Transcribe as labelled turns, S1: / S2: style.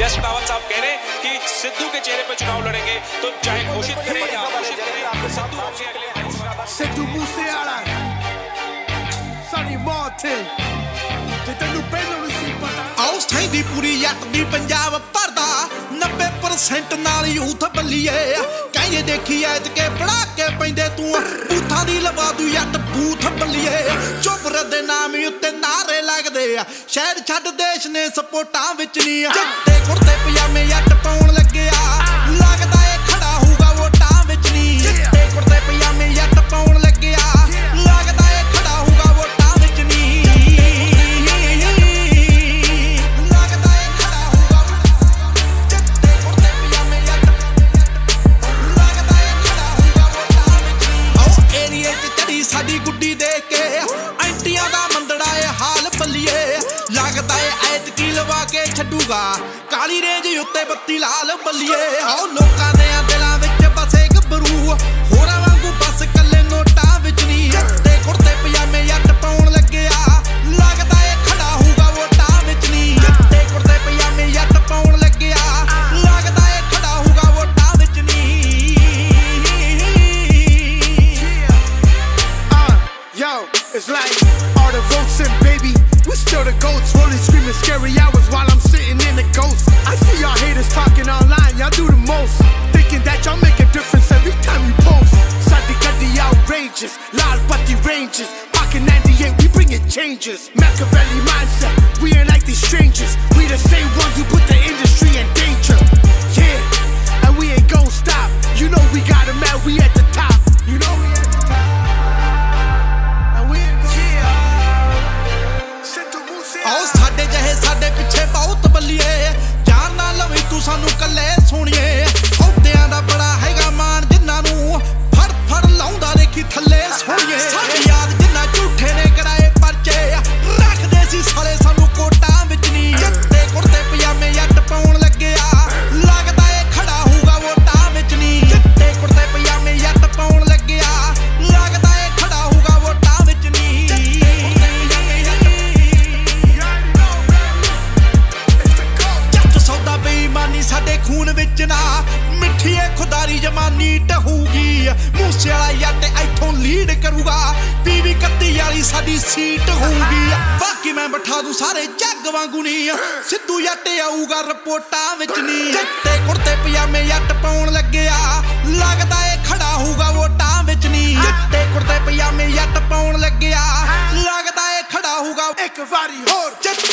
S1: जैसे रावत साहब कह रहे हैं कि सिद्धू के चेहरे पे चुनाव लड़ेंगे तो चाहे घोषित करें या अघोषित करें, सिद्धू के अगले
S2: Siddhu Moosewaala, Sonny Martin, ਤੇ ਤੈਨੂੰ ਪਹਿਲਾਂ ਨਹੀਂ ਪਤਾ
S3: ਆਉਸ ਥੈਂਦੀ ਪੂਰੀ ਜੱਟ ਦੀ ਪੰਜਾਬ ਭਰਦਾ 90% ਨਾਲ ਯੂਥ ਬੱਲੀਏ ਕਹਿੰਦੇ ਦੇਖੀ ਐਤ ਕੇ ਪੜਾ ਕੇ ਪੈਂਦੇ ਤੂੰ ਬੂਥਾਂ ਦੀ ਲਵਾ ਦੂ ਜੱਟ ਬੂਥ ਬੱਲੀਏ ਚੋਬਰ ਦੇ ਨਾਮ ਉੱਤੇ ਨਾਰੇ ਲੱਗਦੇ ਆ ਸ਼ਹਿਰ ਛੱਡ ਦੇਸ਼ ਨੇ ਸਪੋਰਟਾਂ ਵਿੱਚ ਨਹੀਂ ਜੱਟੇ ਕੁੜਤੇ ਪਜਾਮੇ ਜੱਟ ਪਾਉਣ ਲੱਗਿਆ ਲੱਗਦਾ ਏ ਖੜਾ ਹੋਊਗਾ ਵੋਟਾਂ ਵਿੱਚ ਨਹੀਂ ਜੱਟੇ ਕੁੜਤੇ ਪਜਾਮੇ ਜੱਟ ਪਾਉਣ ਲੱਗਿਆ ਲੱਗਦਾ ਏ ਖੜਾ ਹੋਊਗਾ ਵੋਟਾਂ ਵਿੱਚ ਨਹੀਂ ਸਾਡੀ ਗੁੱਡੀ ਦੇਖ ਕੇ ਐਂਟੀਆਂ ਦਾ ਮੰਦੜਾ ਏ ਹਾਲ ਬੱਲੀਏ ਲੱਗਦਾ ਏ ਐਤਕੀ ਲਵਾ ਕੇ ਛੱਡੂਗਾ ਕਾਲੀ ਰੇਂਜ ਉੱਤੇ ਬੱਤੀ ਲਾਲ ਬੱਲੀਏ ਆਓ ਲੋਕਾਂ ਦੇ ਦਿਲਾਂ ਵਿੱਚ ਬਸੇ ਗੱਭਰੂ ਹੋਰਾਂ ਵਾਂਗੂ ਬਸ ਕੱਲੇ ਨੋਟਾਂ ਵਿੱਚ ਨਹੀਂ ਜੱਟੇ ਕੁੜਤੇ ਪਜਾਮੇ ਜੱਟ ਪਾਉਣ ਲੱਗਿਆ ਲੱਗਦਾ ਏ ਖੜਾ ਹੋਊਗਾ ਵੋਟਾਂ ਵਿੱਚ ਨਹੀਂ ਜੱਟੇ ਕੁੜਤੇ ਪਜਾਮੇ ਜੱਟ ਪਾਉਣ ਲੱਗਿਆ ਲੱਗਦਾ ਏ ਖੜਾ ਹੋਊਗਾ ਵੋਟਾਂ ਵਿੱਚ ਨਹੀਂ
S2: Yo, it's like all the votes in, baby. We still the goats, rolling, screaming scary hours while I'm sitting in the ghost. I see y'all haters talking online, y'all do the most, thinking that y'all make a difference every time you post. Sadi Gadi outrageous, Lal Bati ranges, Pocket 98, we bringing changes. Machiavelli mindset, we ain't like these strangers. We the same ones who put the industry in danger. Yeah, and we ain't gon' stop. You know we got 'em at, we at the top. You know we at the top.
S3: ਆਓ ਸਾਡੇ ਜਿਹੇ ਸਾਡੇ ਪਿੱਛੇ ਬਹੁਤ ਬੱਲੀਏ ਜਾਨ ਨਾ ਲਵੀ ਤੂੰ ਸਾਨੂੰ ਕੱਲੇ ਸੋਣੀਏ ਅਹੁਦਿਆਂ ਦਾ ਬੜਾ ਹੈਗਾ ਮਾਣ ਜਿਨ੍ਹਾਂ ਨੂੰ ਫੜ ਫੜ ਲਾਉਂਦਾ ਦੇਖੀ ਥੱਲੇ ਸੋਣੀਏ ਸਾਡੀ ਯਾਦ ਜਿੰਨਾ ਝੂਠੇ ਨੇ ਕਰਾਏ ਪਰਚੇ ਰੱਖਦੇ ਸੀ ਸਾਲੇ ਸਾਨੂੰ ਕੋਟਾਂ ਵਿੱਚ ਨਹੀਂ ਜੱਟੇ ਕੁੜਤੇ ਪਜਾਮੇ ਜੱਟ ਪਾਉਣ ਲੱਗਿਆ ਲੱਗਦਾ ਏ ਖੜਾ ਹੋਊਗਾ ਵੋਟਾਂ ਵਿੱਚ ਨਹੀਂ ਜੱਟੇ ਕੁੜਤੇ ਪਜਾਮੇ ਜੱਟ ਪਾਉਣ ਲੱਗਿਆ ਲੱਗਦਾ ਏ ਖੜਾ ਹੋਊਗਾ ਵੋਟਾਂ ਵਿੱਚ ਨਹੀਂ ਸਾਡੇ ਖੂਨ ਵਿੱਚ ਨਾ ਮਿੱਠੀ ਏ ਖੁਦਾਰੀ ਜਮਾਨੀ ਟਹੂਗੀ ਮੂਸੇਵਾਲਾ ਜੱਟ ਇੱਥੋਂ ਲੀਡ ਕਰੂਗਾ 2031 ਵਾਲੀ ਸਾਡੀ ਸੀਟ ਹੋਊਗੀ ਬਾਕੀ ਮੈਂ ਬਿਠਾ ਦੂੰ ਸਾਰੇ ਜੱਗ ਵਾਂਗੂ ਨਹੀਂ ਸਿੱਧੂ ਜੱਟ ਆਊਗਾ ਰਿਪੋਰਟਾਂ ਵਿੱਚ ਨਹੀਂ ਜੱਟੇ ਕੁੜਤੇ ਪਜਾਮੇ ਜੱਟ ਪਾਉਣ ਲੱਗਿਆ ਲੱਗਦਾ ਏ ਖੜਾ ਹੋਊਗਾ ਵੋਟਾਂ ਵਿੱਚ ਨਹੀਂ ਜੱਟੇ ਕੁੜਤੇ ਪਜਾਮੇ ਜੱਟ ਪਾਉਣ ਲੱਗਿਆ ਲੱਗਦਾ ਏ ਖੜਾ ਹੋਊਗਾ
S2: ਇੱਕ ਵਾਰੀ ਹੋਰ